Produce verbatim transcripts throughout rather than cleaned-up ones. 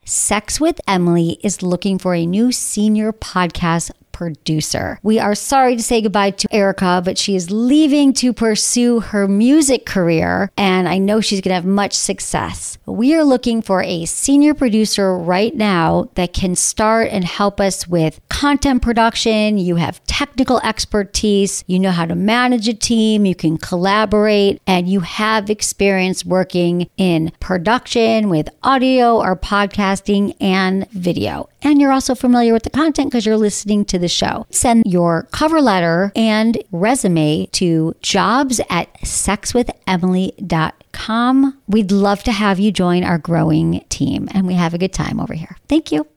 Sex with Emily is looking for a new senior podcast producer. We are sorry to say goodbye to Erica, but she is leaving to pursue her music career, and I know she's going to have much success. We are looking for a senior producer right now that can start and help us with content production. You have technical expertise, you know how to manage a team, you can collaborate, and you have experience working in production with audio or podcasting and video. And you're also familiar with the content because you're listening to the show. Send your cover letter and resume to jobs at sex with emily dot com. We'd love to have you join our growing team, and we have a good time over here. Thank you.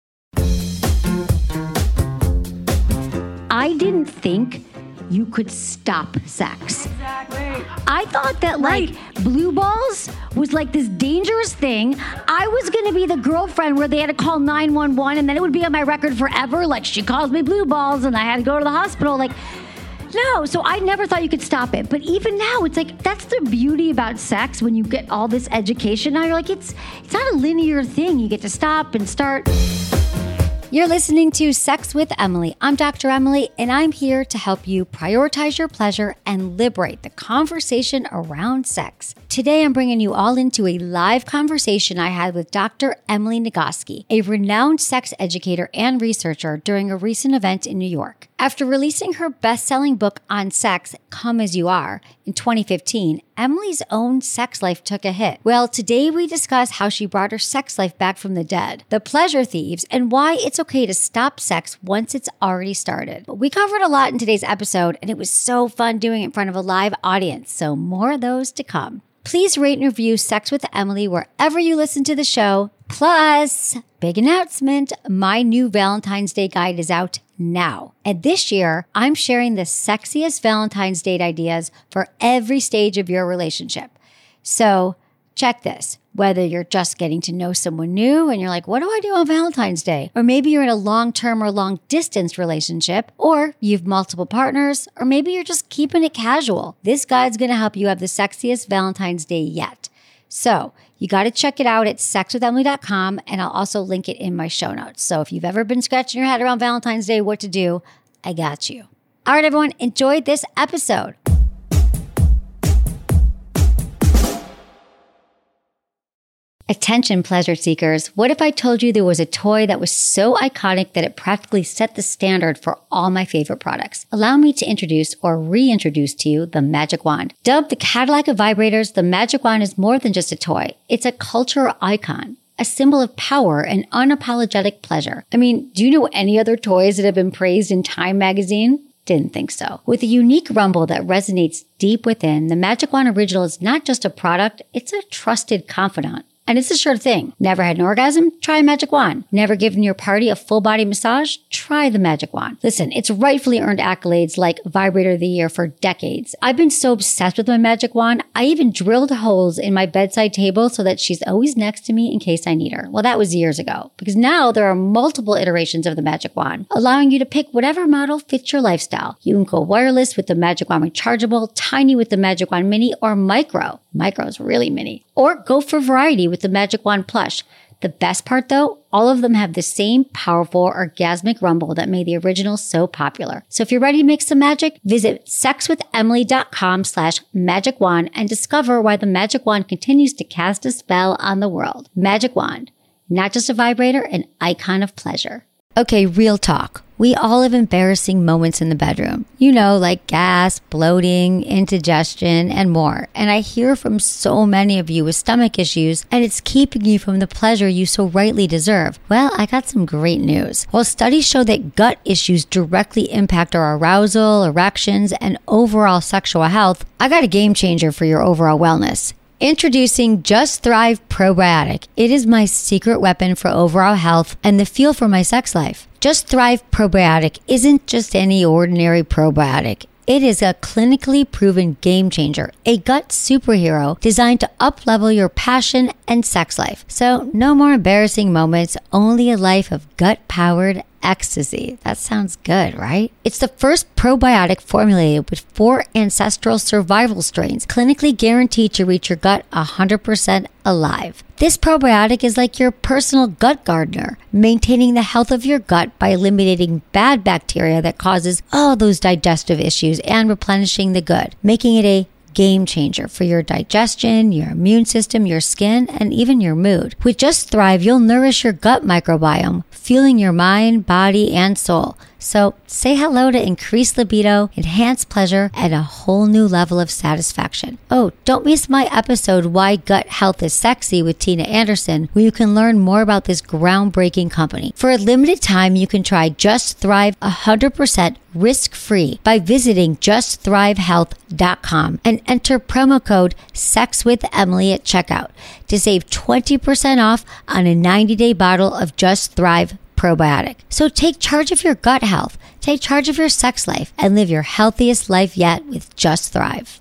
I didn't think you could stop sex. Exactly. I thought that like Right. blue balls was like this dangerous thing. I was going to be the girlfriend where they had to call nine one one and then it would be on my record forever. Like, she calls me blue balls and I had to go to the hospital. Like, no. So I never thought you could stop it. But even now, it's like, that's the beauty about sex when you get all this education. Now you're like, it's, it's not a linear thing. You get to stop and start. You're listening to Sex with Emily. I'm Doctor Emily, and I'm here to help you prioritize your pleasure and liberate the conversation around sex. Today, I'm bringing you all into a live conversation I had with Doctor Emily Nagoski, a renowned sex educator and researcher during a recent event in New York. After releasing her best-selling book on sex, Come As You Are, in twenty fifteen, Emily's own sex life took a hit. Well, today we discuss how she brought her sex life back from the dead, the pleasure thieves, and why it's okay to stop sex once it's already started. We covered a lot in today's episode, and it was so fun doing it in front of a live audience, so more of those to come. Please rate and review Sex with Emily wherever you listen to the show. Plus, big announcement, my new Valentine's Day guide is out now. And this year, I'm sharing the sexiest Valentine's date ideas for every stage of your relationship. So check this. Whether you're just getting to know someone new and you're like, what do I do on Valentine's Day? Or maybe you're in a long-term or long-distance relationship, or you've multiple partners, or maybe you're just keeping it casual. This guide's going to help you have the sexiest Valentine's Day yet. So you got to check it out at sex with emily dot com, and I'll also link it in my show notes. So if you've ever been scratching your head around Valentine's Day, what to do, I got you. All right, everyone, enjoy this episode. Attention, pleasure seekers. What if I told you there was a toy that was so iconic that it practically set the standard for all my favorite products? Allow me to introduce or reintroduce to you the Magic Wand. Dubbed the Cadillac of vibrators, the Magic Wand is more than just a toy. It's a cultural icon, a symbol of power and unapologetic pleasure. I mean, do you know any other toys that have been praised in Time magazine? Didn't think so. With a unique rumble that resonates deep within, the Magic Wand Original is not just a product, it's a trusted confidant. And it's a sure thing. Never had an orgasm? Try a Magic Wand. Never given your party a full body massage? Try the Magic Wand. Listen, it's rightfully earned accolades like Vibrator of the Year for decades. I've been so obsessed with my Magic Wand, I even drilled holes in my bedside table so that she's always next to me in case I need her. Well, that was years ago, because now there are multiple iterations of the Magic Wand, allowing you to pick whatever model fits your lifestyle. You can go wireless with the Magic Wand Rechargeable, tiny with the Magic Wand Mini, or micro. Micro is really mini. Or go for variety with the Magic Wand Plush. The best part though, all of them have the same powerful orgasmic rumble that made the original so popular. So if you're ready to make some magic, visit sex with emily dot com slash magic wand and discover why the Magic Wand continues to cast a spell on the world. Magic Wand, not just a vibrator, an icon of pleasure. Okay, real talk. We all have embarrassing moments in the bedroom. You know, like gas, bloating, indigestion, and more. And I hear from so many of you with stomach issues, and it's keeping you from the pleasure you so rightly deserve. Well, I got some great news. While studies show that gut issues directly impact our arousal, erections, and overall sexual health, I got a game changer for your overall wellness. Introducing Just Thrive Probiotic. It is my secret weapon for overall health and the fuel for my sex life. Just Thrive Probiotic isn't just any ordinary probiotic. It is a clinically proven game changer, a gut superhero designed to up-level your passion and sex life. So no more embarrassing moments, only a life of gut-powered ecstasy. That sounds good, right? It's the first probiotic formulated with four ancestral survival strains, clinically guaranteed to reach your gut one hundred percent alive. This probiotic is like your personal gut gardener, maintaining the health of your gut by eliminating bad bacteria that causes all those digestive issues and replenishing the good, making it a game changer for your digestion, your immune system, your skin, and even your mood. With Just Thrive, you'll nourish your gut microbiome, fueling your mind, body, and soul. So say hello to increased libido, enhanced pleasure, and a whole new level of satisfaction. Oh, don't miss my episode, Why Gut Health is Sexy with Tina Anderson, where you can learn more about this groundbreaking company. For a limited time, you can try Just Thrive one hundred percent risk-free by visiting just thrive health dot com and enter promo code SEXWITHEMILY at checkout to save twenty percent off on a ninety-day bottle of Just Thrive probiotic. So take charge of your gut health, take charge of your sex life, and live your healthiest life yet with Just Thrive.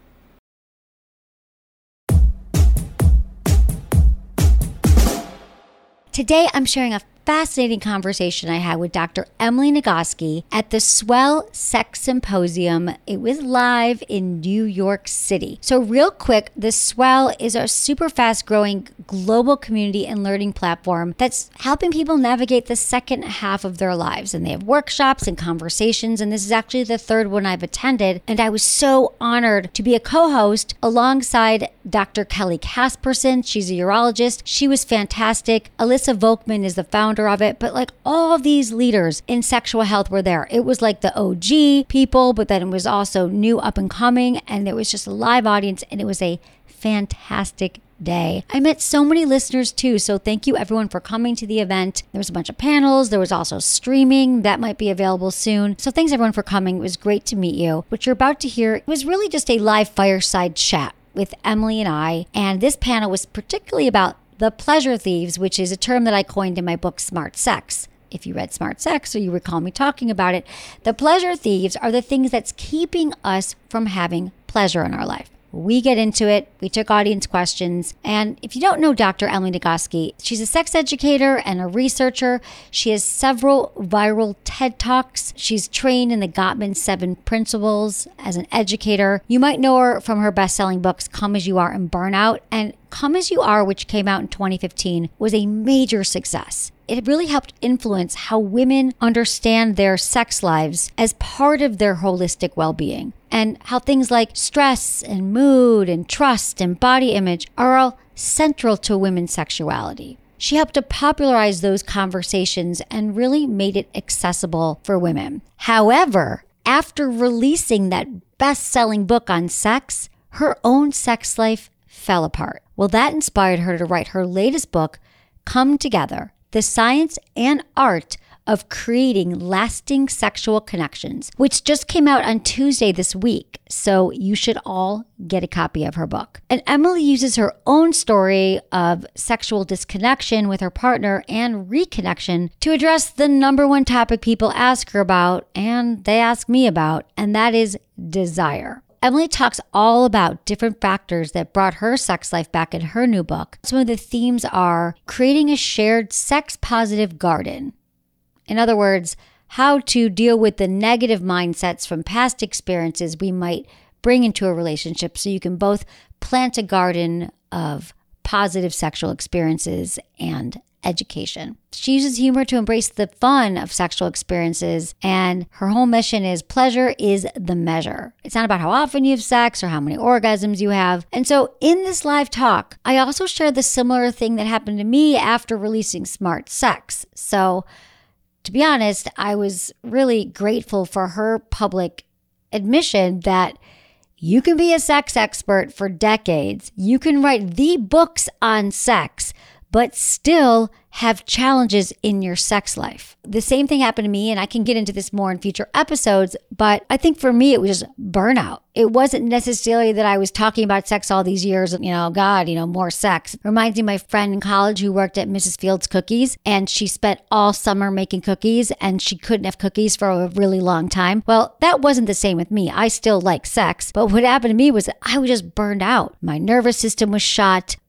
Today, I'm sharing a fascinating conversation I had with Doctor Emily Nagoski at the Swell Sex Symposium. It was live in New York City. So real quick, the Swell is a super fast growing global community and learning platform that's helping people navigate the second half of their lives. And they have workshops and conversations. And this is actually the third one I've attended. And I was so honored to be a co-host alongside Doctor Kelly Casperson. She's a urologist. She was fantastic. Alyssa Volkman is the founder of it, but like all these leaders in sexual health were there. It was like the O G people, but then it was also new up and coming, and there was just a live audience, and it was a fantastic day. I met so many listeners too, so thank you everyone for coming to the event. There was a bunch of panels. There was also streaming that might be available soon. So thanks everyone for coming. It was great to meet you. What you're about to hear was really just a live fireside chat with Emily and I, and this panel was particularly about the pleasure thieves, which is a term that I coined in my book, Smart Sex. If you read Smart Sex, or you recall me talking about it, the pleasure thieves are the things that's keeping us from having pleasure in our life. We get into it. We took audience questions. And if you don't know Doctor Emily Nagoski, she's a sex educator and a researcher. She has several viral TED Talks. She's trained in the Gottman Seven Principles as an educator. You might know her from her best-selling books, Come As You Are and Burnout. And Come As You Are, which came out in twenty fifteen, was a major success. It really helped influence how women understand their sex lives as part of their holistic well-being, and how things like stress and mood and trust and body image are all central to women's sexuality. She helped to popularize those conversations and really made it accessible for women. However, after releasing that best-selling book on sex, her own sex life fell apart. Well, that inspired her to write her latest book, Come Together: The Science and Art of Creating Lasting Sexual Connections, which just came out on Tuesday this week. So you should all get a copy of her book. And Emily uses her own story of sexual disconnection with her partner and reconnection to address the number one topic people ask her about, and they ask me about, and that is desire. Emily talks all about different factors that brought her sex life back in her new book. Some of the themes are creating a shared sex-positive garden. In other words, how to deal with the negative mindsets from past experiences we might bring into a relationship so you can both plant a garden of positive sexual experiences and education. She uses humor to embrace the fun of sexual experiences, and her whole mission is pleasure is the measure. It's not about how often you have sex or how many orgasms you have. And so in this live talk, I also shared the similar thing that happened to me after releasing Smart Sex. So to be honest, I was really grateful for her public admission that you can be a sex expert for decades. You can write the books on sex, but still have challenges in your sex life. The same thing happened to me, and I can get into this more in future episodes, but I think for me, it was just burnout. It wasn't necessarily that I was talking about sex all these years, you know, God, you know, more sex. It reminds me of my friend in college who worked at Missus Fields Cookies, and she spent all summer making cookies, and she couldn't have cookies for a really long time. Well, that wasn't the same with me. I still like sex, but what happened to me was I was just burned out. My nervous system was shot.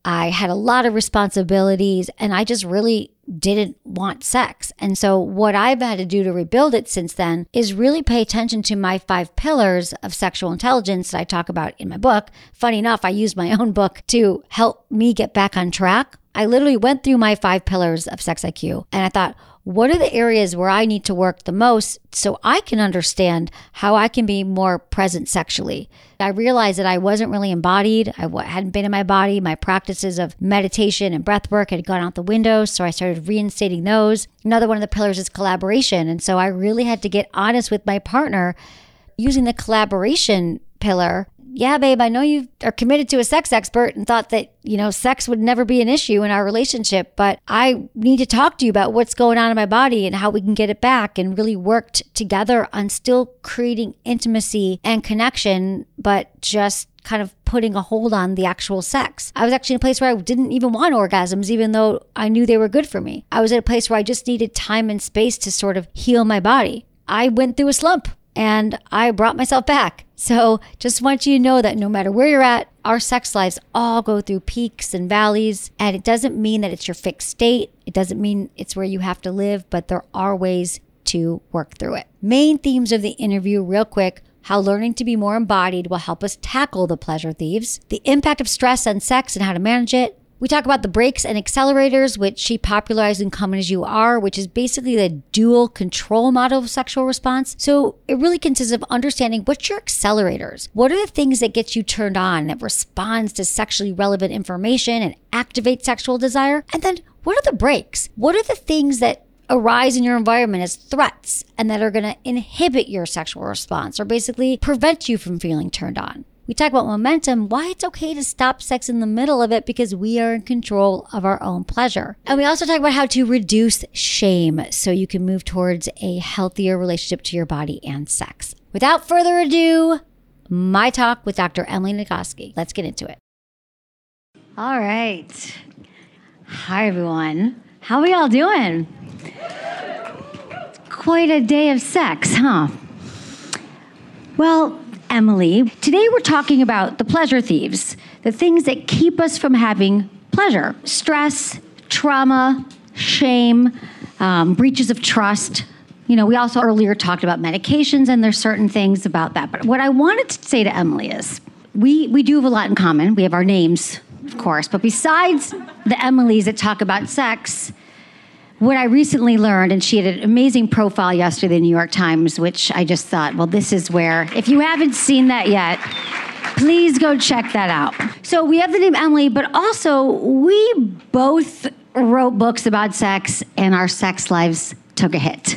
I had a lot of responsibilities, and I just really didn't want sex. And so what I've had to do to rebuild it since then is really pay attention to my five pillars of sexual intelligence that I talk about in my book. Funny enough, I used my own book to help me get back on track. I literally went through my five pillars of Sex I Q, and I thought, what are the areas where I need to work the most so I can understand how I can be more present sexually? I realized that I wasn't really embodied. I hadn't been in my body. My practices of meditation and breath work had gone out the window. So I started reinstating those. Another one of the pillars is collaboration. And so I really had to get honest with my partner using the collaboration pillar. Yeah, babe, I know you are committed to a sex expert and thought that, you know, sex would never be an issue in our relationship, but I need to talk to you about what's going on in my body and how we can get it back, and really worked together on still creating intimacy and connection, but just kind of putting a hold on the actual sex. I was actually in a place where I didn't even want orgasms, even though I knew they were good for me. I was at a place where I just needed time and space to sort of heal my body. I went through a slump and I brought myself back. So just want you to know that no matter where you're at, our sex lives all go through peaks and valleys. And it doesn't mean that it's your fixed state. It doesn't mean it's where you have to live, but there are ways to work through it. Main themes of the interview, real quick: how learning to be more embodied will help us tackle the pleasure thieves, the impact of stress on sex and how to manage it. We talk about the brakes and accelerators, which she popularized in Come As You Are, which is basically the dual control model of sexual response. So it really consists of understanding what's your accelerators. What are the things that get you turned on, that responds to sexually relevant information and activate sexual desire? And then what are the brakes? What are the things that arise in your environment as threats and that are going to inhibit your sexual response, or basically prevent you from feeling turned on? We talk about momentum, why it's okay to stop sex in the middle of it because we are in control of our own pleasure. And we also talk about how to reduce shame so you can move towards a healthier relationship to your body and sex. Without further ado, my talk with Doctor Emily Nagoski. Let's get into it. All right. Hi, everyone. How are we all doing? Quite a day of sex, huh? Well, Emily, today we're talking about the pleasure thieves, the things that keep us from having pleasure: stress, trauma, shame, um, breaches of trust. You know, we also earlier talked about medications, and there's certain things about that. But what I wanted to say to Emily is, we, we do have a lot in common. We have our names, of course, but besides the Emilys that talk about sex, what I recently learned, and she had an amazing profile yesterday in the New York Times, which I just thought, well, this is where, if you haven't seen that yet, please go check that out. So we have the name Emily, but also we both wrote books about sex, and our sex lives took a hit.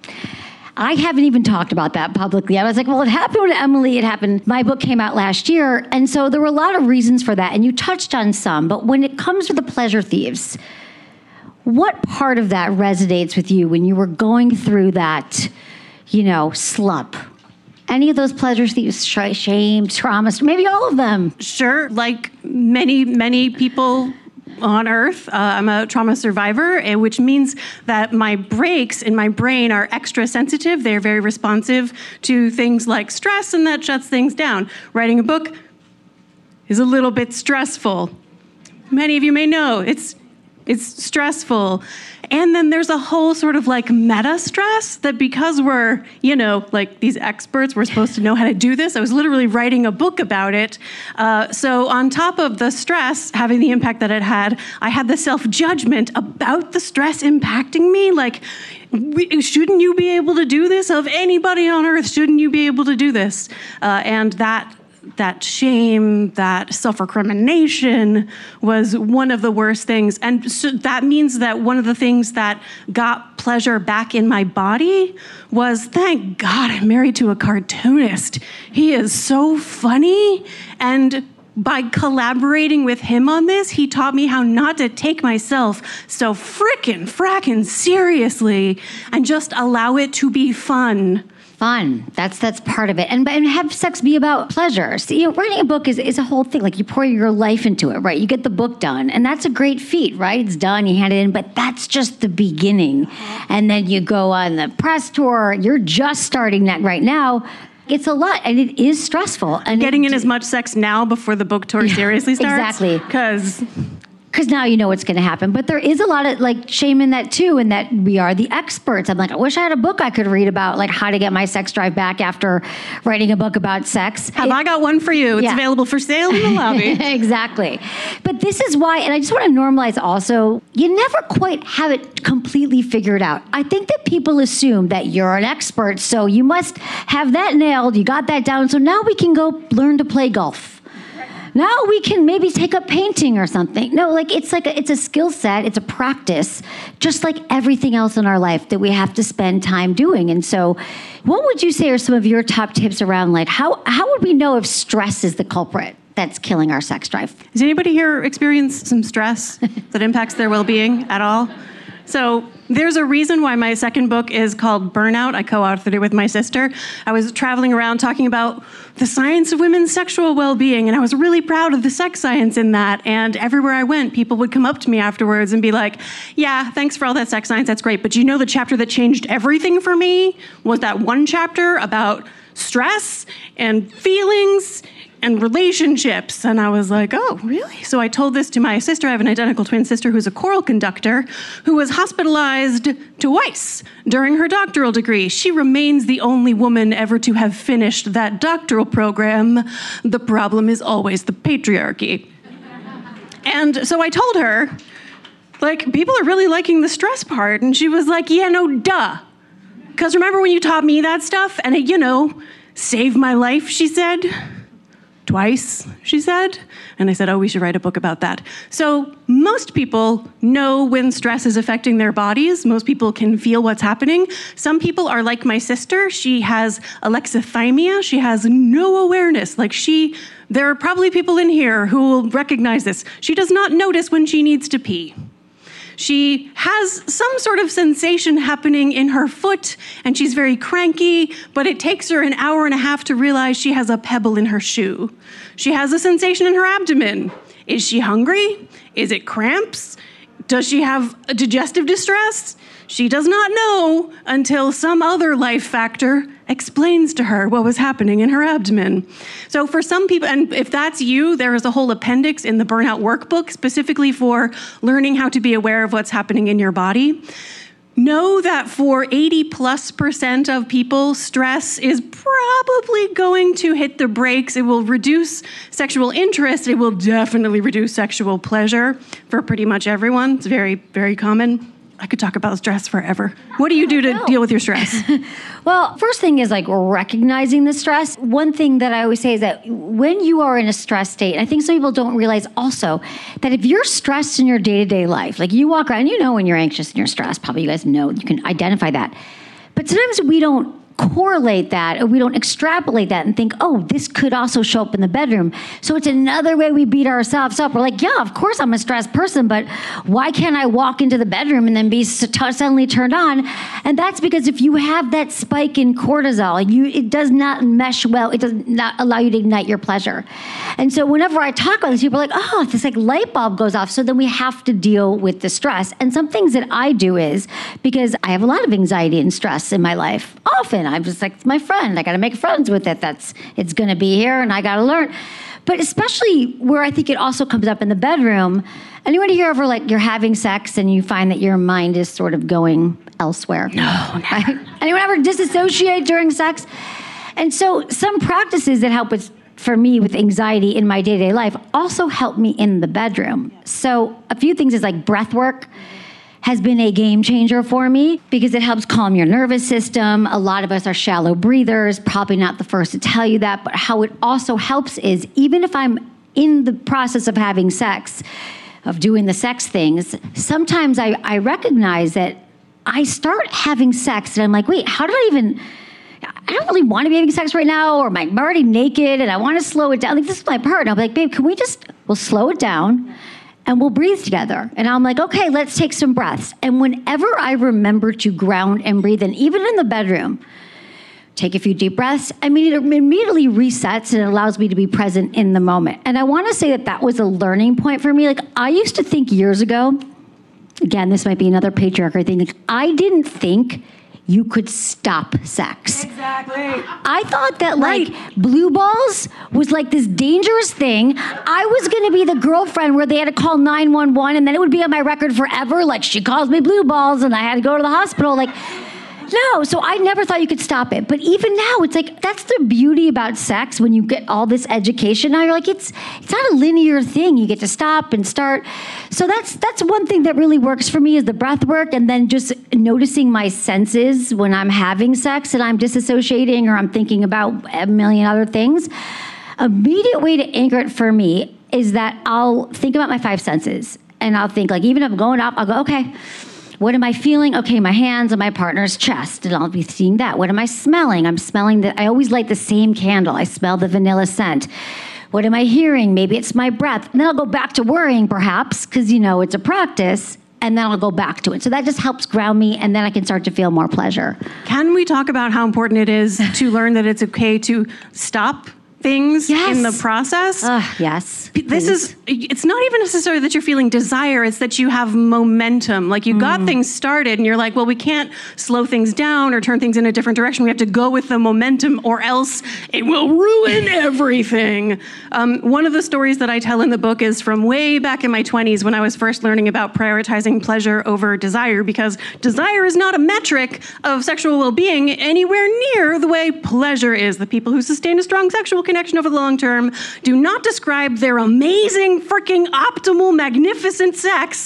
I haven't even talked about that publicly. I was like, well, it happened to Emily. It happened. My book came out last year. And so there were a lot of reasons for that. And you touched on some. But when it comes to the pleasure thieves, what part of that resonates with you when you were going through that, you know, slump? Any of those pleasure thieves, shame, trauma, maybe all of them? Sure. Like many, many people on Earth, uh, I'm a trauma survivor, which means that my brakes in my brain are extra sensitive. They're very responsive to things like stress, and that shuts things down. Writing a book is a little bit stressful. Many of you may know it's It's stressful. And then there's a whole sort of like meta stress that because we're, you know, like these experts, we're supposed to know how to do this. I was literally writing a book about it. Uh, so on top of the stress having the impact that it had, I had the self-judgment about the stress impacting me. Like, we, shouldn't you be able to do this? Of anybody on earth, shouldn't you be able to do this? Uh, and that that shame, that self-recrimination was one of the worst things. And so that means that one of the things that got pleasure back in my body was, thank God I'm married to a cartoonist. He is so funny. And by collaborating with him on this, he taught me how not to take myself so frickin' frackin' seriously and just allow it to be fun. Fun. That's that's part of it. And, and have sex be about pleasure. So, you know, writing a book is, is a whole thing. Like, you pour your life into it, right? You get the book done. And that's a great feat, right? It's done. You hand it in. But that's just the beginning. And then you go on the press tour. You're just starting that right now. It's a lot, and it is stressful. And getting it, in as much sex now before the book tour seriously starts. Exactly. Because because now you know what's going to happen. But there is a lot of like shame in that too, in that we are the experts. I'm like, I wish I had a book I could read about like how to get my sex drive back after writing a book about sex. Have it, I got one for you? It's yeah. available for sale in the lobby. Exactly. But this is why, and I just want to normalize also, you never quite have it completely figured out. I think that people assume that you're an expert, so you must have that nailed, you got that down, so now we can go learn to play golf. Now we can maybe take up painting or something. No, like it's like a, it's a skill set, it's a practice, just like everything else in our life that we have to spend time doing. And so, what would you say are some of your top tips around like how how would we know if stress is the culprit that's killing our sex drive? Does anybody here experience some stress that impacts their well-being at all? So there's a reason why my second book is called Burnout. I co-authored it with my sister. I was traveling around talking about the science of women's sexual well-being, and I was really proud of the sex science in that. And everywhere I went, people would come up to me afterwards and be like, yeah, thanks for all that sex science, that's great. But you know the chapter that changed everything for me was that one chapter about stress and feelings and relationships. And I was like, oh, really? So I told this to my sister. I have an identical twin sister who's a choral conductor who was hospitalized twice during her doctoral degree. She remains the only woman ever to have finished that doctoral program. The problem is always the patriarchy. And so I told her, like, people are really liking the stress part. And she was like, yeah, no, duh. Because remember when you taught me that stuff? And it, you know, saved my life, she said. Twice, she said. And I said, oh, we should write a book about that. So most people know when stress is affecting their bodies. Most people can feel what's happening. Some people are like my sister. She has alexithymia. She has no awareness. Like she, there are probably people in here who will recognize this. She does not notice when she needs to pee. She has some sort of sensation happening in her foot, and she's very cranky, but it takes her an hour and a half to realize she has a pebble in her shoe. She has a sensation in her abdomen. Is she hungry? Is it cramps? Does she have a digestive distress? She does not know until some other life factor explains to her what was happening in her abdomen. So for some people, and if that's you, there is a whole appendix in the Burnout Workbook specifically for learning how to be aware of what's happening in your body. Know that for eighty plus percent of people, stress is probably going to hit the brakes. It will reduce sexual interest. It will definitely reduce sexual pleasure for pretty much everyone. It's very, very common. I could talk about stress forever. What do you do to deal with your stress? Well, first thing is like recognizing the stress. One thing that I always say is that when you are in a stress state, I think some people don't realize also that if you're stressed in your day-to-day life, like you walk around, you know when you're anxious and you're stressed, probably you guys know, you can identify that. But sometimes we don't correlate that, or we don't extrapolate that and think, oh, this could also show up in the bedroom. So it's another way we beat ourselves up. We're like, yeah, of course I'm a stressed person, but why can't I walk into the bedroom and then be suddenly turned on? And that's because if you have that spike in cortisol, you it does not mesh well. It does not allow you to ignite your pleasure. And so whenever I talk about this, people are like, oh, this like light bulb goes off. So then we have to deal with the stress. And some things that I do is, because I have a lot of anxiety and stress in my life, often I'm just like, it's my friend. I got to make friends with it. That's it's going to be here, and I got to learn. But especially where I think it also comes up in the bedroom. Anyone here ever like you're having sex and you find that your mind is sort of going elsewhere? No, never. Anyone ever disassociate during sex? And so some practices that help with for me with anxiety in my day-to-day life also help me in the bedroom. So a few things is like breath work has been a game changer for me because it helps calm your nervous system. A lot of us are shallow breathers, probably not the first to tell you that, but how it also helps is even if I'm in the process of having sex, of doing the sex things, sometimes I, I recognize that I start having sex and I'm like, wait, how did I even, I don't really want to be having sex right now, or I'm already naked and I want to slow it down. Like, this is my part. And I'll be like, babe, can we just, we'll slow it down and we'll breathe together. And I'm like, okay, let's take some breaths. And whenever I remember to ground and breathe, and even in the bedroom, take a few deep breaths, I mean, it immediately resets and it allows me to be present in the moment. And I want to say that that was a learning point for me. Like, I used to think years ago, again, this might be another patriarchy thing, like, I didn't think you could stop sex. Exactly. I thought that like Right. blue balls was like this dangerous thing. I was going to be the girlfriend where they had to call nine one one and then it would be on my record forever. Like, she calls me blue balls and I had to go to the hospital. Like, no, so I never thought you could stop it. But even now, it's like, that's the beauty about sex when you get all this education. Now you're like, it's it's not a linear thing. You get to stop and start. So that's that's one thing that really works for me is the breath work and then just noticing my senses when I'm having sex and I'm disassociating or I'm thinking about a million other things. Immediate way to anchor it for me is that I'll think about my five senses. And I'll think like, even if I'm going up, I'll go, okay, what am I feeling? Okay, my hands on my partner's chest, and I'll be seeing that. What am I smelling? I'm smelling that. I always light the same candle. I smell the vanilla scent. What am I hearing? Maybe it's my breath. And then I'll go back to worrying, perhaps, because, you know, it's a practice, and then I'll go back to it. So that just helps ground me, and then I can start to feel more pleasure. Can we talk about how important it is to learn that it's okay to stop things Yes. in the process? Uh, yes. This is, it's not even necessarily that you're feeling desire, it's that you have momentum. Like you got things started and you're like, well, we can't slow things down or turn things in a different direction. We have to go with the momentum or else it will ruin everything. Um, one of the stories that I tell in the book is from way back in my twenties when I was first learning about prioritizing pleasure over desire, because desire is not a metric of sexual well-being anywhere near the way pleasure is. The people who sustain a strong sexual connection over the long term do not describe their amazing, freaking optimal, magnificent sex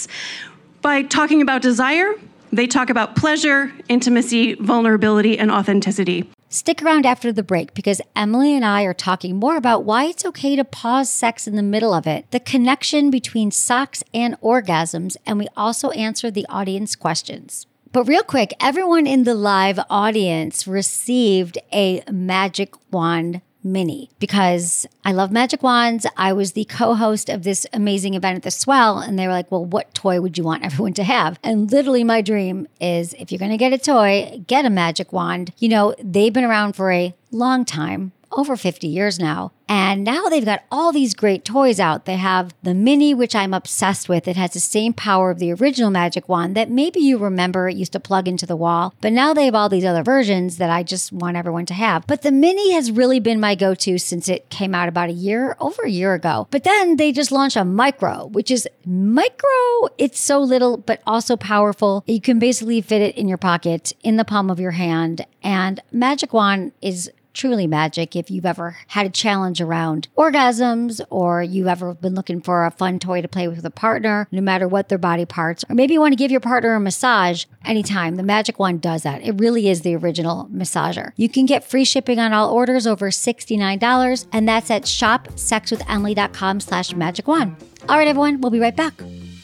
by talking about desire. They talk about pleasure, intimacy, vulnerability, and authenticity. Stick around after the break because Emily and I are talking more about why it's okay to pause sex in the middle of it, the connection between sex and orgasms, and we also answer the audience questions. But real quick, everyone in the live audience received a Magic Wand Mini because I love magic wands. I was the co-host of this amazing event at the Swell, and they were like, well, what toy would you want everyone to have? And literally my dream is if you're going to get a toy, get a magic wand. You know, they've been around for a long time, over fifty years now. And now they've got all these great toys out. They have the Mini, which I'm obsessed with. It has the same power of the original magic wand that maybe you remember it used to plug into the wall. But now they have all these other versions that I just want everyone to have. But the Mini has really been my go-to since it came out about a year, over a year ago. But then they just launched a Micro, which is micro. It's so little, but also powerful. You can basically fit it in your pocket, in the palm of your hand. And Magic Wand is truly magic if you've ever had a challenge around orgasms or you've ever been looking for a fun toy to play with a partner, no matter what their body parts, or maybe you want to give your partner a massage anytime. The Magic Wand does that. It really is the original massager. You can get free shipping on all orders over sixty-nine dollars, and that's at shopsexwithemily.com slash magic wand. All right, everyone, we'll be right back.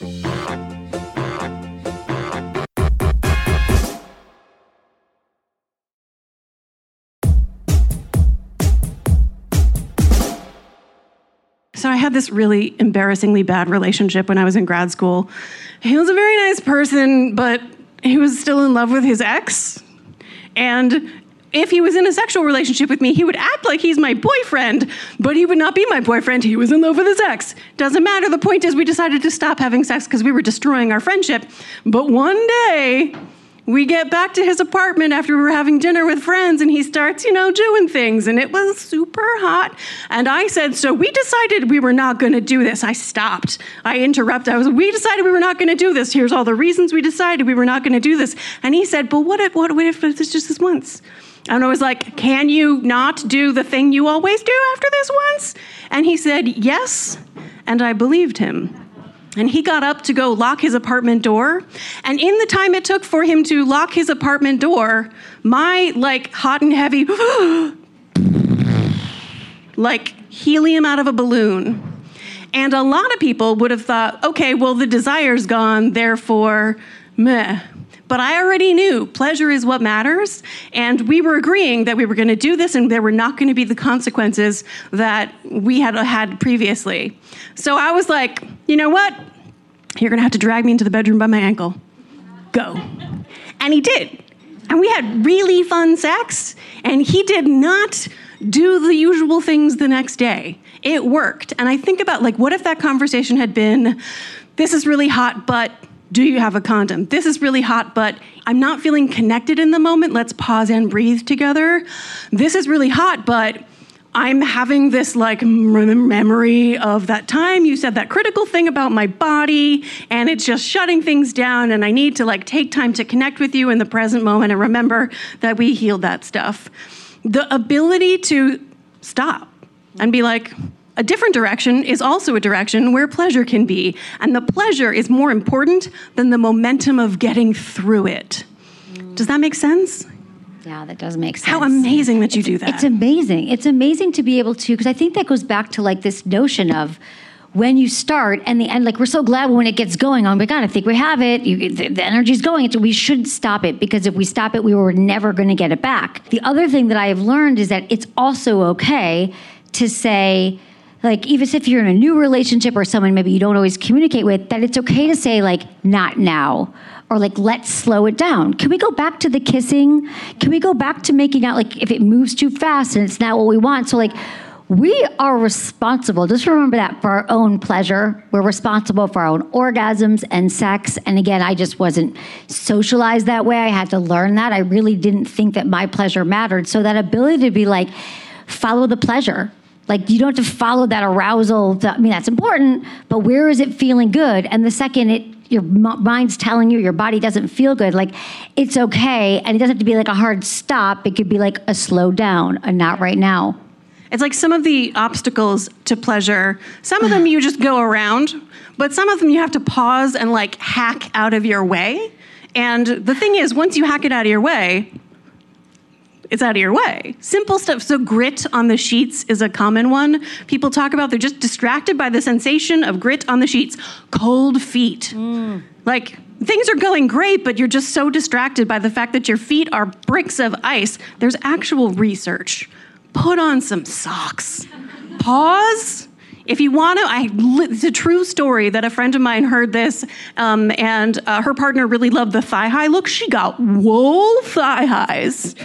So I had this really embarrassingly bad relationship when I was in grad school. He was a very nice person, but he was still in love with his ex. And if he was in a sexual relationship with me, he would act like he's my boyfriend, but he would not be my boyfriend. He was in love with his ex. Doesn't matter. The point is we decided to stop having sex because we were destroying our friendship. But one day, we get back to his apartment after we were having dinner with friends, and he starts, you know, doing things, and it was super hot. And I said, so we decided we were not going to do this. I stopped. I interrupted. I was, we decided we were not going to do this. Here's all the reasons we decided we were not going to do this. And he said, but what if, what, what if it's just this once? And I was like, can you not do the thing you always do after this once? And he said, yes. And I believed him. And he got up to go lock his apartment door. And in the time it took for him to lock his apartment door, my, like, hot and heavy, like helium out of a balloon. And a lot of people would have thought, okay, well, the desire's gone, therefore, meh. But I already knew pleasure is what matters. And we were agreeing that we were going to do this and there were not going to be the consequences that we had had previously. So I was like, you know what? You're going to have to drag me into the bedroom by my ankle. Go. And he did. And we had really fun sex. And he did not do the usual things the next day. It worked. And I think about, like, what if that conversation had been, this is really hot, but Do you have a condom? This is really hot, but I'm not feeling connected in the moment. Let's pause and breathe together. This is really hot, but I'm having this like memory of that time you said that critical thing about my body, and it's just shutting things down, and I need to like take time to connect with you in the present moment and remember that we healed that stuff. The ability to stop and be like, a different direction is also a direction where pleasure can be, and the pleasure is more important than the momentum of getting through it. Does that make sense? Yeah, that does make sense. How amazing that you it's, do that. It's amazing. It's amazing to be able to, because I think that goes back to like this notion of when you start and the end, like we're so glad when it gets going, oh my God, I think we have it. You, the, the energy's going. It's, we shouldn't stop it, because if we stop it, we were never going to get it back. The other thing that I have learned is that it's also okay to say, like, even if you're in a new relationship or someone maybe you don't always communicate with, that it's okay to say like, not now. Or like, let's slow it down. Can we go back to the kissing? Can we go back to making out, like, if it moves too fast and it's not what we want? So like, we are responsible. Just remember that for our own pleasure. We're responsible for our own orgasms and sex. And again, I just wasn't socialized that way. I had to learn that. I really didn't think that my pleasure mattered. So that ability to be like, follow the pleasure. Like, you don't have to follow that arousal. I mean, that's important, but where is it feeling good? And the second it your mind's telling you your body doesn't feel good, like, it's okay. And it doesn't have to be like a hard stop. It could be like a slow down, a not right now. It's like some of the obstacles to pleasure, some of them you just go around, but some of them you have to pause and like hack out of your way. And the thing is, once you hack it out of your way, it's out of your way. Simple stuff. So grit on the sheets is a common one. People talk about they're just distracted by the sensation of grit on the sheets. Cold feet. Mm. Like, things are going great, but you're just so distracted by the fact that your feet are bricks of ice. There's actual research. Put on some socks. Pause. If you want to, I, it's a true story that a friend of mine heard this, um, and uh, her partner really loved the thigh high look. She got wool thigh highs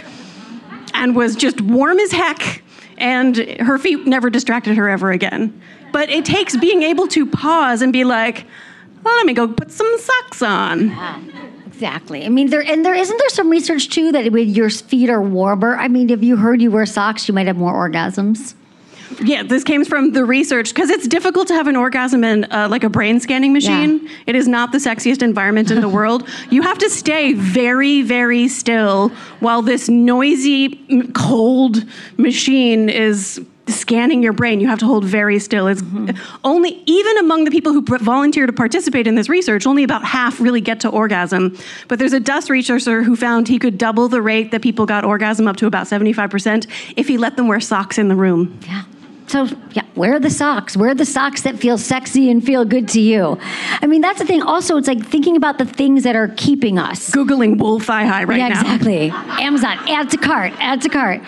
and was just warm as heck, and her feet never distracted her ever again. But it takes being able to pause and be like, well, let me go put some socks on. Yeah, exactly. I mean, there and there isn't there some research too that when your feet are warmer, I mean, if you heard you wear socks, you might have more orgasms. Yeah, this came from the research, because it's difficult to have an orgasm in uh, like a brain scanning machine. Yeah. It is not the sexiest environment in the world. You have to stay very, very still while this noisy, cold machine is scanning your brain. You have to hold very still. It's mm-hmm. only, even among the people who volunteer to participate in this research, only about half really get to orgasm. But there's a Dust researcher who found he could double the rate that people got orgasm, up to about seventy-five percent, if he let them wear socks in the room. Yeah. So, yeah, wear the socks. Wear the socks that feel sexy and feel good to you. I mean, that's the thing. Also, it's like thinking about the things that are keeping us. Googling wool thigh high right yeah, now. Exactly. Amazon, add to cart, add to cart.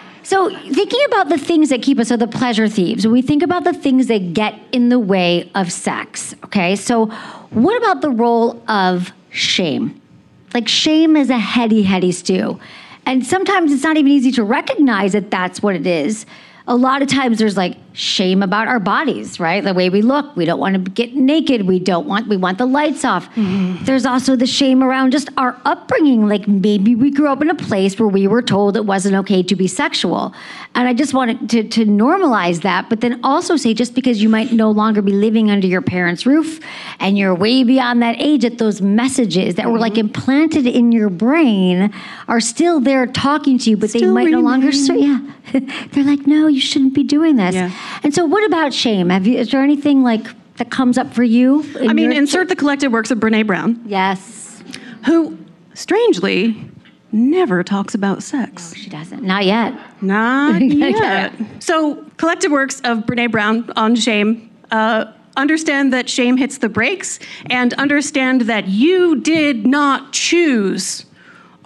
So thinking about the things that keep us, are the pleasure thieves. When we think about the things that get in the way of sex, okay? So what about the role of shame? Like, shame is a heady, heady stew. And sometimes it's not even easy to recognize that that's what it is. A lot of times there's like shame about our bodies, right? The way we look. We don't want to get naked. We don't want, we want the lights off. Mm-hmm. There's also the shame around just our upbringing. Like, maybe we grew up in a place where we were told it wasn't okay to be sexual. And I just wanted to, to normalize that, but then also say, just because you might no longer be living under your parents' roof and you're way beyond that age, that those messages that mm-hmm. were like implanted in your brain are still there talking to you, but still they might remain. no longer serve. Yeah. They're like, no, you shouldn't be doing this. Yeah. And so what about shame? Have you, is there anything like that comes up for you? I mean, insert ch- the collected works of Brene Brown. Yes. Who, strangely, never talks about sex. No, she doesn't. Not yet. Not yet. So, collected works of Brene Brown on shame. Uh, understand that shame hits the brakes, and understand that you did not choose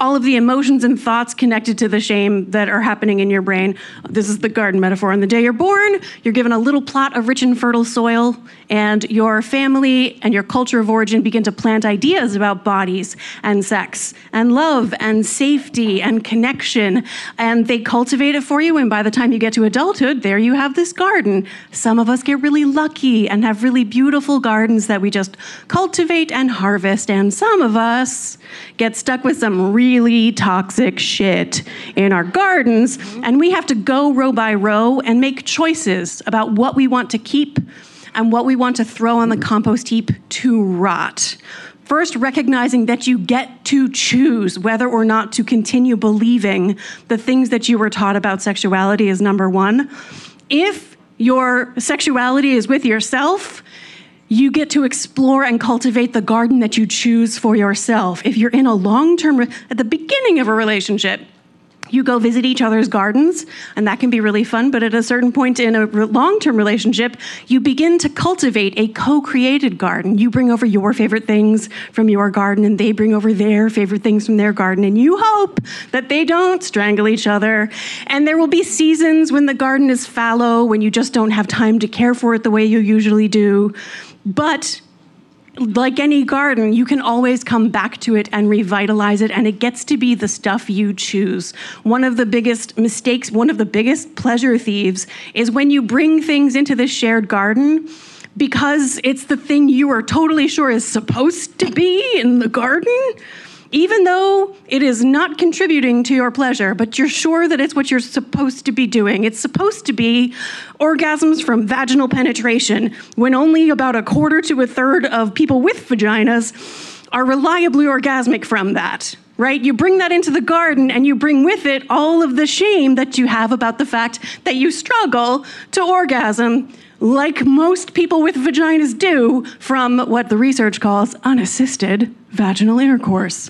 all of the emotions and thoughts connected to the shame that are happening in your brain. This is the garden metaphor. On the day you're born, you're given a little plot of rich and fertile soil, and your family and your culture of origin begin to plant ideas about bodies and sex and love and safety and connection, and they cultivate it for you, and by the time you get to adulthood, there you have this garden. Some of us get really lucky and have really beautiful gardens that we just cultivate and harvest, and some of us get stuck with some really toxic shit in our gardens, and we have to go row by row and make choices about what we want to keep and what we want to throw on the compost heap to rot. First, recognizing that you get to choose whether or not to continue believing the things that you were taught about sexuality is number one. If your sexuality is with yourself, you get to explore and cultivate the garden that you choose for yourself. If you're in a long-term, re- at the beginning of a relationship, you go visit each other's gardens, and that can be really fun, but at a certain point in a re- long-term relationship, you begin to cultivate a co-created garden. You bring over your favorite things from your garden, and they bring over their favorite things from their garden, and you hope that they don't strangle each other. And there will be seasons when the garden is fallow, when you just don't have time to care for it the way you usually do. But like any garden, you can always come back to it and revitalize it, and it gets to be the stuff you choose. One of the biggest mistakes, one of the biggest pleasure thieves is when you bring things into the shared garden because it's the thing you are totally sure is supposed to be in the garden, even though it is not contributing to your pleasure, but you're sure that it's what you're supposed to be doing. It's supposed to be orgasms from vaginal penetration, when only about a quarter to a third of people with vaginas are reliably orgasmic from that, right? You bring that into the garden, and you bring with it all of the shame that you have about the fact that you struggle to orgasm, like most people with vaginas do, from what the research calls unassisted vaginal intercourse.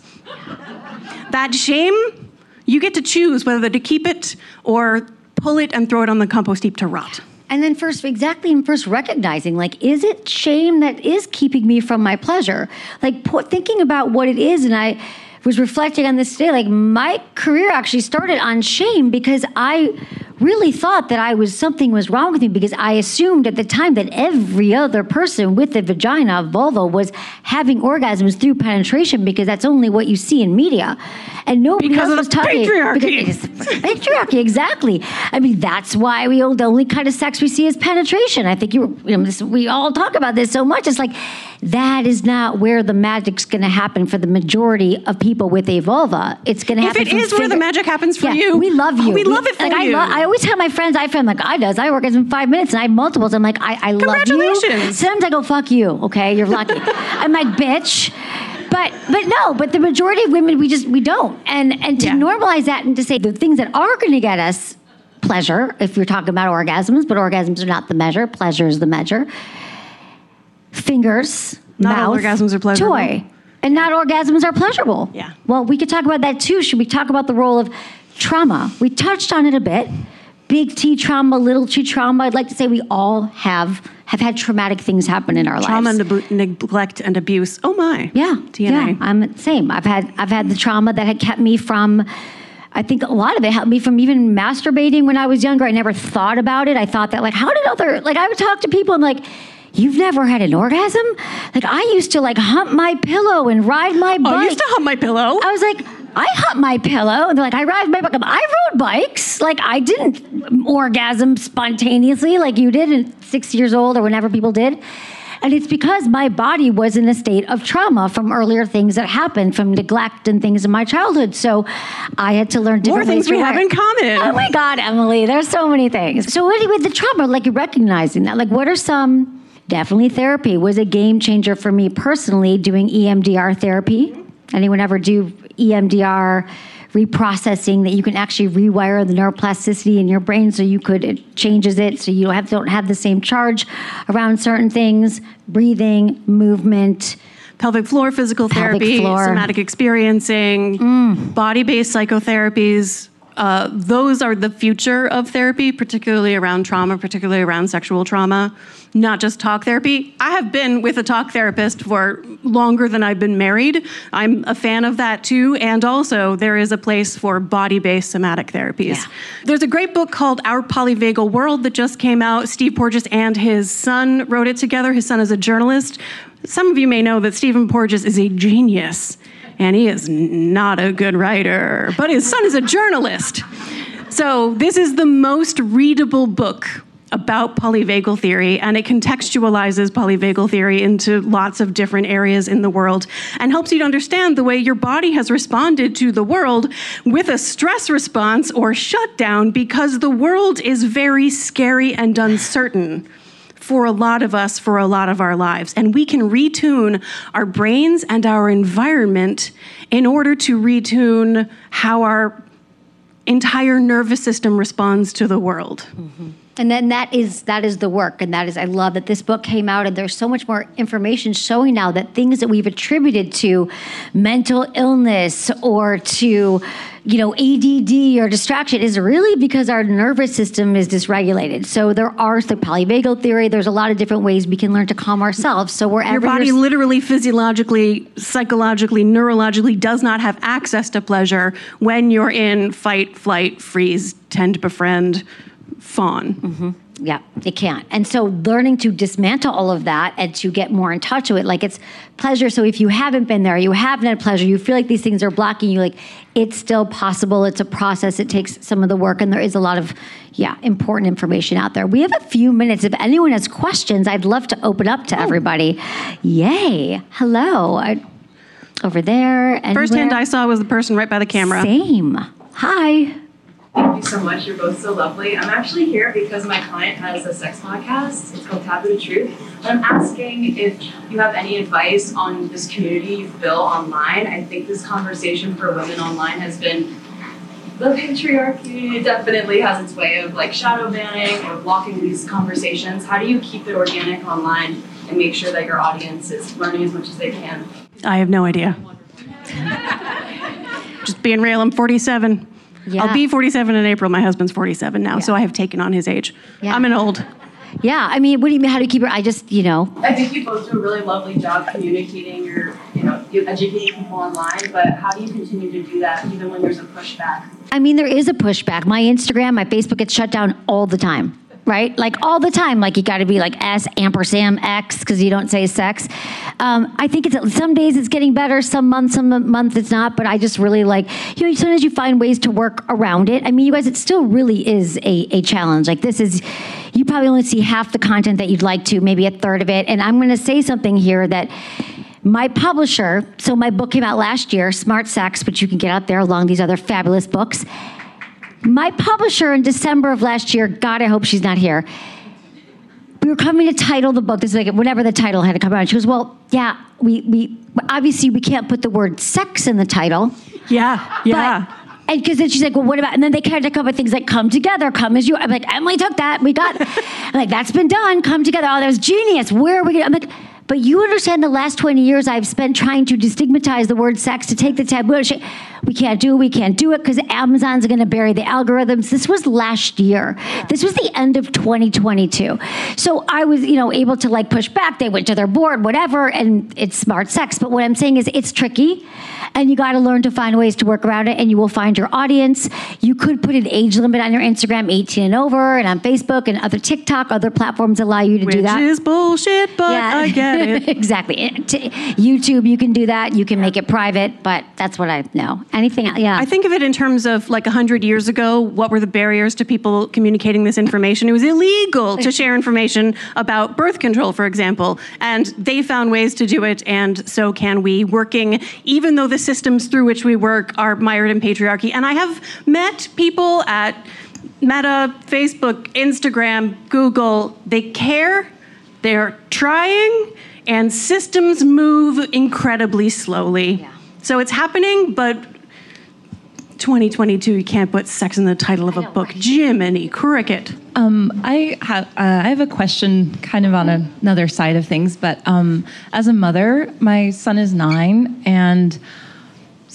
That shame, you get to choose whether to keep it or pull it and throw it on the compost heap to rot. And then first, exactly, and first recognizing, like, is it shame that is keeping me from my pleasure? Like, po- thinking about what it is, and I was reflecting on this today, like, my career actually started on shame because I really thought that I was, something was wrong with me, because I assumed at the time that every other person with a vagina, vulva, was having orgasms through penetration, because that's only what you see in media. And nobody because else was of the talking. patriarchy. Because it's patriarchy, exactly. I mean, that's why we the only kind of sex we see is penetration. I think you, you know, this, we all talk about this so much. It's like, that is not where the magic's going to happen for the majority of people with a vulva. It's going to happen. If it is finger- where the magic happens for yeah, you, we love you. Oh, we love it for like, you. I, lo- I always tell my friends, I find like I does. I work in five minutes, and I have multiples. I'm like, I, I love you. Congratulations. Sometimes I go, fuck you. Okay, you're lucky. I'm like, bitch. But but no, but the majority of women, we just, we don't. And and to Yeah. normalize that, and to say the things that are going to get us pleasure, if you're talking about orgasms, but orgasms are not the measure, pleasure is the measure. Fingers, Not mouth, all orgasms are pleasurable. toy. And not orgasms are pleasurable. Yeah. Well, we could talk about that too. Should we talk about the role of trauma? We touched on it a bit. Big T trauma, little T trauma. I'd like to say we all have have had traumatic things happen in our Trauma, lives. neg- neglect, and abuse. Oh my. Yeah, D N A. yeah. I'm the same. I've had I've had the trauma that had kept me from. I think a lot of it helped me from even masturbating when I was younger. I never thought about it. I thought that, like, how did other, like, I would talk to people and like, you've never had an orgasm? Like, I used to like hump my pillow and ride my bike. Oh, I used to hump my pillow. I was like, I hump my pillow. And they're like, I ride my bike. I rode bikes. Like, I didn't orgasm spontaneously like you did at six years old or whenever people did. And it's because my body was in a state of trauma from earlier things that happened, from neglect and things in my childhood. So I had to learn different More ways things we to have work. in common. Oh my God, Emily, there's so many things. So anyway, the trauma, like recognizing that, like what are some, definitely therapy was a game changer for me personally, doing E M D R therapy. Anyone ever do E M D R reprocessing, that you can actually rewire the neuroplasticity in your brain so you could, it changes it so you don't have, don't have the same charge around certain things, breathing, movement. Pelvic floor physical Pelvic therapy, floor. somatic experiencing, Mm. body-based psychotherapies, uh, those are the future of therapy, particularly around trauma, particularly around sexual trauma, not just talk therapy. I have been with a talk therapist for longer than I've been married. I'm a fan of that too. And also there is a place for body-based somatic therapies. Yeah. There's a great book called Our Polyvagal World that just came out. Steve Porges and his son wrote it together. His son is a journalist. Some of you may know that Stephen Porges is a genius, and he is not a good writer, but his son is a journalist. So this is the most readable book about polyvagal theory, and it contextualizes polyvagal theory into lots of different areas in the world and helps you to understand the way your body has responded to the world with a stress response or shutdown, because the world is very scary and uncertain for a lot of us, for a lot of our lives. And we can retune our brains and our environment in order to retune how our entire nervous system responds to the world. Mm-hmm. And then that is that is the work. And that is, I love that this book came out and there's so much more information showing now that things that we've attributed to mental illness or to, you know, A D D or distraction is really because our nervous system is dysregulated. So there are the polyvagal theory. There's a lot of different ways we can learn to calm ourselves. So wherever your body literally, physiologically, psychologically, neurologically does not have access to pleasure when you're in fight, flight, freeze, tend, befriend, fawn. Mm-hmm. Yeah, it can't. And so learning to dismantle all of that and to get more in touch with it, like it's pleasure. So if you haven't been there, you haven't had pleasure, you feel like these things are blocking you, like it's still possible. It's a process. It takes some of the work, and there is a lot of, yeah, important information out there. We have a few minutes. If anyone has questions, I'd love to open up to oh. everybody. Yay. Hello. I, over there. Anywhere. First hand I saw was the person right by the camera. Same. Hi. Thank you so much. You're both so lovely. I'm actually here because my client has a sex podcast. It's called Taboo to Truth. And I'm asking if you have any advice on this community you've built online. I think this conversation for women online has been, the patriarchy definitely has its way of like shadow banning or blocking these conversations. How do you keep it organic online and make sure that your audience is learning as much as they can? I have no idea. Just being real, I'm forty-seven. Yeah. I'll be forty-seven in April. My husband's forty-seven now, yeah. So I have taken on his age. Yeah. I'm an old. Yeah, I mean, what do you mean? How do you keep it? I just, you know. I think you both do a really lovely job communicating your, you know, you educating people online. But how do you continue to do that even when there's a pushback? I mean, there is a pushback. My Instagram, my Facebook gets shut down all the time. Right? Like all the time. Like you got to be like S ampersand X because you don't say sex. Um, I think it's some days it's getting better. Some months, some months it's not. But I just really like, you know, sometimes you find ways to work around it. I mean, you guys, it still really is a, a challenge. Like this is, you probably only see half the content that you'd like to, maybe a third of it. And I'm going to say something here that my publisher, so my book came out last year, Smart Sex, which you can get out there along these other fabulous books. My publisher in December of last year, God, I hope she's not here. We were coming to title the book. This is like whatever the title had to come out. She goes, well, yeah, we, we obviously we can't put the word sex in the title. Yeah, yeah. But, and because then she's like, well, what about, and then they kind of come up with things like come together, come as you, I'm like, Emily took that, we got it. I'm like, that's been done, come together. Oh, that was genius. Where are we going? I'm like, but you understand the last twenty years I've spent trying to destigmatize the word sex, to take the taboo. We can't do it, we can't do it because Amazon's going to bury the algorithms. This was last year. This was the end of twenty twenty-two. So I was, you know, able to like push back. They went to their board, whatever, and it's Smart Sex. But what I'm saying is it's tricky, and you got to learn to find ways to work around it, and you will find your audience. You could put an age limit on your Instagram, eighteen and over, and on Facebook and other TikTok, other platforms allow you to Which do that. Which is bullshit, but yeah. I get it. Exactly. YouTube, you can do that. You can make it private, but that's what I know. Anything else? Yeah. I think of it in terms of like one hundred years ago, what were the barriers to people communicating this information? It was illegal to share information about birth control, for example, and they found ways to do it, and so can we, working, even though the systems through which we work are mired in patriarchy. And I have met people at Meta, Facebook, Instagram, Google. They care, they're trying, and systems move incredibly slowly. Yeah. So it's happening, but twenty twenty-two, you can't put sex in the title of a book. Right. Jiminy Cricket. Um, I have uh, I have a question, kind of on a, another side of things. But um, as a mother, my son is nine, and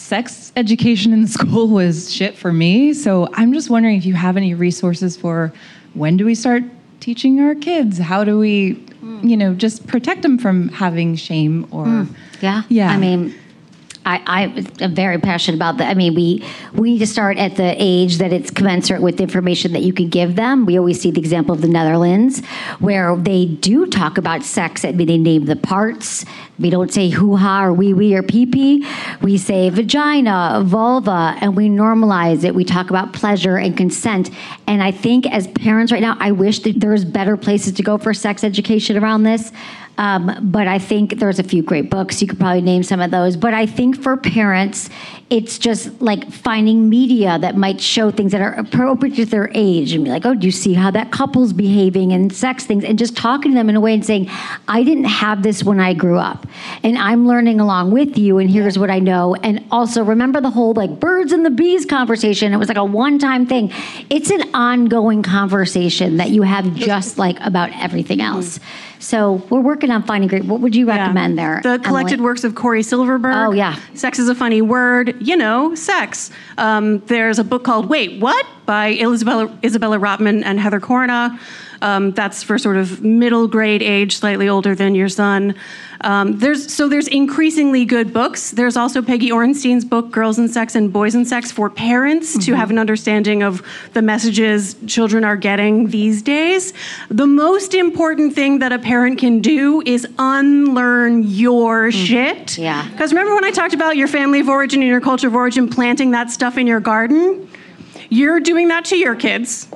sex education in school was shit for me. So I'm just wondering if you have any resources for when do we start teaching our kids? How do we, mm. you know, just protect them from having shame or... Mm. Yeah. Yeah. I mean... I, I'm very passionate about that. I mean, we we need to start at the age that it's commensurate with the information that you can give them. We always see the example of the Netherlands, where they do talk about sex. I mean, they name the parts. We don't say hoo-ha or wee-wee or pee-pee. We say vagina, vulva, and we normalize it. We talk about pleasure and consent. And I think as parents right now, I wish that there's better places to go for sex education around this. Um, but I think there's a few great books. You could probably name some of those. But I think for parents, it's just like finding media that might show things that are appropriate to their age and be like, oh, do you see how that couple's behaving and sex things? And just talking to them in a way and saying, I didn't have this when I grew up. And I'm learning along with you. And here's what I know. And also remember the whole like birds and the bees conversation. It was like a one-time thing. It's an ongoing conversation that you have just like about everything else. So we're working on finding great. What would you recommend yeah. there? The collected Emily? Works of Corey Silverberg. Oh, yeah. Sex is a Funny Word. You know, sex. Um, there's a book called Wait, What? By Isabella, Isabella Rotman and Heather Corona. Um, that's for sort of middle grade age, slightly older than your son. Um, there's so there's increasingly good books. There's also Peggy Orenstein's book, Girls and Sex and Boys and Sex, for parents mm-hmm. to have an understanding of the messages children are getting these days. The most important thing that a parent can do is unlearn your mm-hmm. shit. Yeah. Because remember when I talked about your family of origin and your culture of origin planting that stuff in your garden? You're doing that to your kids.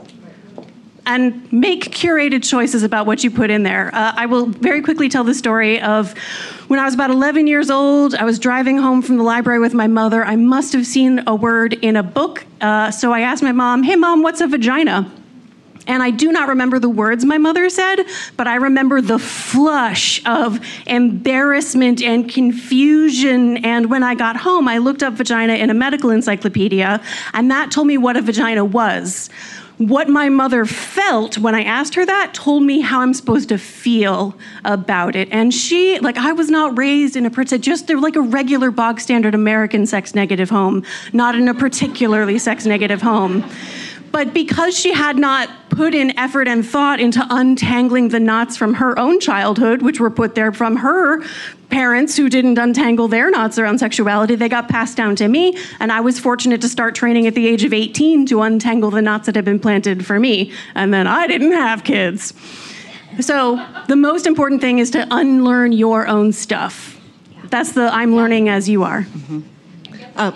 And make curated choices about what you put in there. Uh, I will very quickly tell the story of when I was about eleven years old. I was driving home from the library with my mother. I must have seen a word in a book. Uh, so I asked my mom, hey, Mom, what's a vagina? And I do not remember the words my mother said, but I remember the flush of embarrassment and confusion. And when I got home, I looked up vagina in a medical encyclopedia, and that told me what a vagina was. What my mother felt when I asked her that told me how I'm supposed to feel about it. And she, like, I was not raised in a particular, just they're like a regular bog standard American sex negative home, not in a particularly sex negative home. But because she had not put in effort and thought into untangling the knots from her own childhood, which were put there from her parents who didn't untangle their knots around sexuality, they got passed down to me. And I was fortunate to start training at the age of eighteen to untangle the knots that had been planted for me. And then I didn't have kids. So the most important thing is to unlearn your own stuff. That's the I'm learning as you are. Mm-hmm. Uh,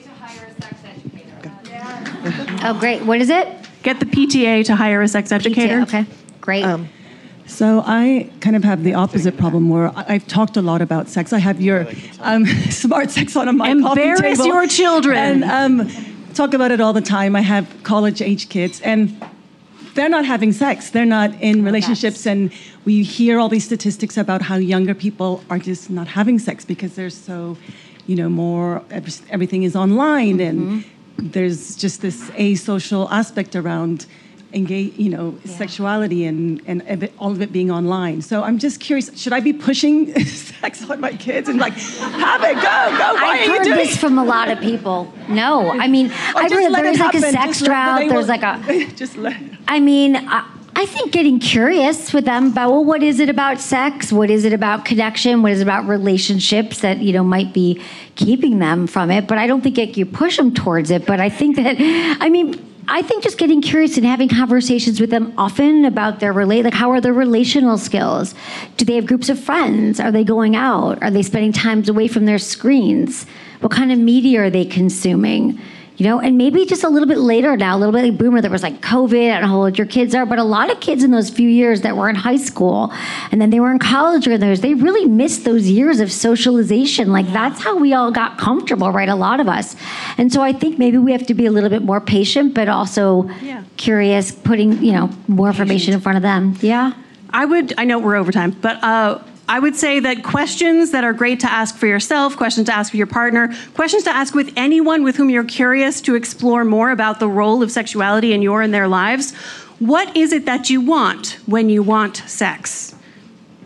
Oh, great. What is it? Get the P T A to hire a sex educator. P T A, okay, great. Um, so I kind of have the opposite problem where I've talked a lot about sex. I have your um, smart sex on my coffee table. Embarrass your children. And um, talk about it all the time. I have college-age kids, and they're not having sex. They're not in relationships, and we hear all these statistics about how younger people are just not having sex because they're so, you know, more, everything is online, mm-hmm. and there's just this asocial aspect around engage, you know, yeah. sexuality and, and all of it being online. So I'm just curious, should I be pushing sex on my kids and like, have it, go, go, why I've are you heard doing this from a lot of people. No, I mean, I've heard there's like happen. a sex just drought, there's like a, just let I mean, I, I think getting curious with them about, well, what is it about sex? What is it about connection? What is it about relationships that, you know, might be keeping them from it? But I don't think it, you push them towards it. But I think that, I mean, I think just getting curious and having conversations with them often about their relate, like how are their relational skills? Do they have groups of friends? Are they going out? Are they spending times away from their screens? What kind of media are they consuming? You know, and maybe just a little bit later now, a little bit like Boomer, there was like COVID, I don't know how old your kids are, but a lot of kids in those few years that were in high school and then they were in college or those, they really missed those years of socialization. Like that's how we all got comfortable, right? A lot of us. And so I think maybe we have to be a little bit more patient, but also yeah. curious, putting, you know, more information in front of them. Yeah. I would, I know we're over time, but uh, I would say that questions that are great to ask for yourself, questions to ask for your partner, questions to ask with anyone with whom you're curious to explore more about the role of sexuality in your and their lives. What is it that you want when you want sex?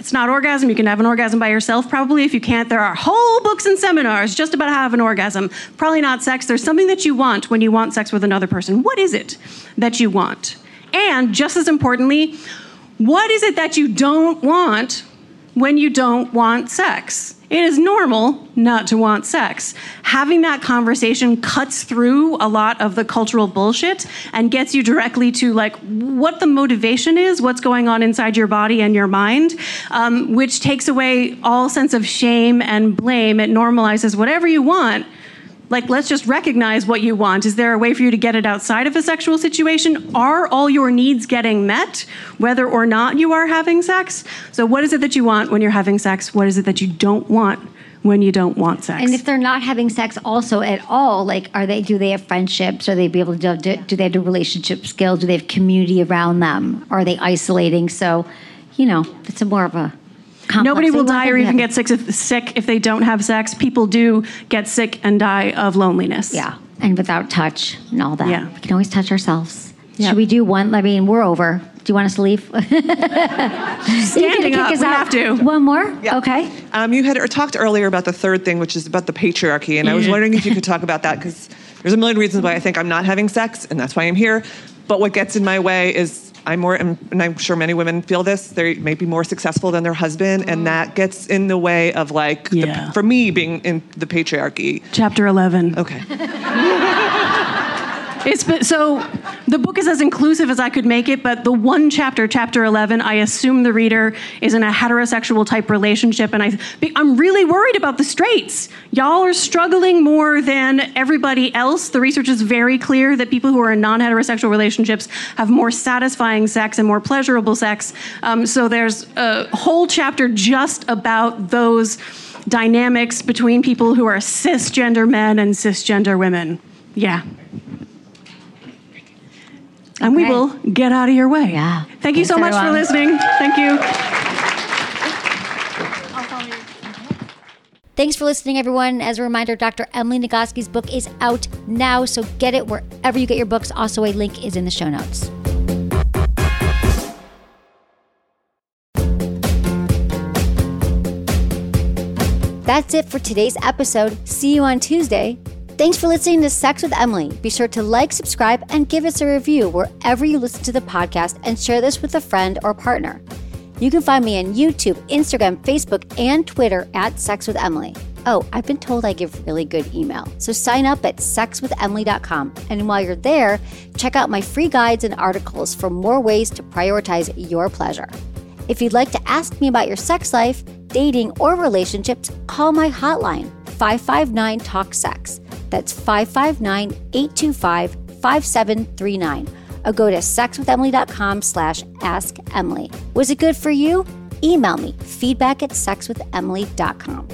it's not orgasm, you can have an orgasm by yourself probably. If you can't, there are whole books and seminars just about how to have an orgasm. Probably not sex. There's something that you want when you want sex with another person. What is it that you want? And just as importantly, what is it that you don't want when you don't want sex? It is normal not to want sex. Having that conversation cuts through a lot of the cultural bullshit and gets you directly to like what the motivation is, what's going on inside your body and your mind, um, which takes away all sense of shame and blame. It normalizes whatever you want. Like, let's just recognize what you want. Is there a way for you to get it outside of a sexual situation? Are all your needs getting met, whether or not you are having sex? So what is it that you want when you're having sex? What is it that you don't want when you don't want sex? And if they're not having sex also at all, like, are they, do they have friendships? Are they be able to, do, do they have relationship skills? Do they have community around them? Are they isolating? So, you know, it's a more of a complex. Nobody will They want die them or to even have- get sick if, sick if they don't have sex. People do get sick and die of loneliness. Yeah, and without touch and all that. Yeah. We can always touch ourselves. Yeah. Should we do one? I mean, we're over. Do you want us to leave? Standing up, we have to. One more? Yeah. Okay. Um, you had or talked earlier about the third thing, which is about the patriarchy, and I was wondering if you could talk about that, because there's a million reasons why I think I'm not having sex, and that's why I'm here. But what gets in my way is I'm more, and I'm sure many women feel this, they may be more successful than their husband, and that gets in the way of, like, Yeah. the, for me, being in the patriarchy. Chapter eleven. Okay. It's been, so the book is as inclusive as I could make it, but the one chapter, chapter eleven, I assume the reader is in a heterosexual type relationship, and I, I'm really worried about the straights. Y'all are struggling more than everybody else. The research is very clear that people who are in non-heterosexual relationships have more satisfying sex and more pleasurable sex. Um, so there's a whole chapter just about those dynamics between people who are cisgender men and cisgender women. Yeah. And we Okay. will get out of your way. Yeah. Thank you Thanks, so much for everyone. listening. Thank you. Thanks for listening, everyone. As a reminder, Doctor Emily Nagoski's book is out now, so get it wherever you get your books. Also, a link is in the show notes. That's it for today's episode. See you on Tuesday. Thanks for listening to Sex with Emily. Be sure to like, subscribe, and give us a review wherever you listen to the podcast, and share this with a friend or partner. You can find me on YouTube, Instagram, Facebook, and Twitter at Sex with Emily. Oh, I've been told I give really good email. So sign up at sex with emily dot com. And while you're there, check out my free guides and articles for more ways to prioritize your pleasure. If you'd like to ask me about your sex life, dating, or relationships, call my hotline, five five nine, talk sex. That's five five nine, eight two five, five seven three nine. Or go to sex with emily dot com slash ask Emily. Was it good for you? Email me, feedback at sex with emily dot com.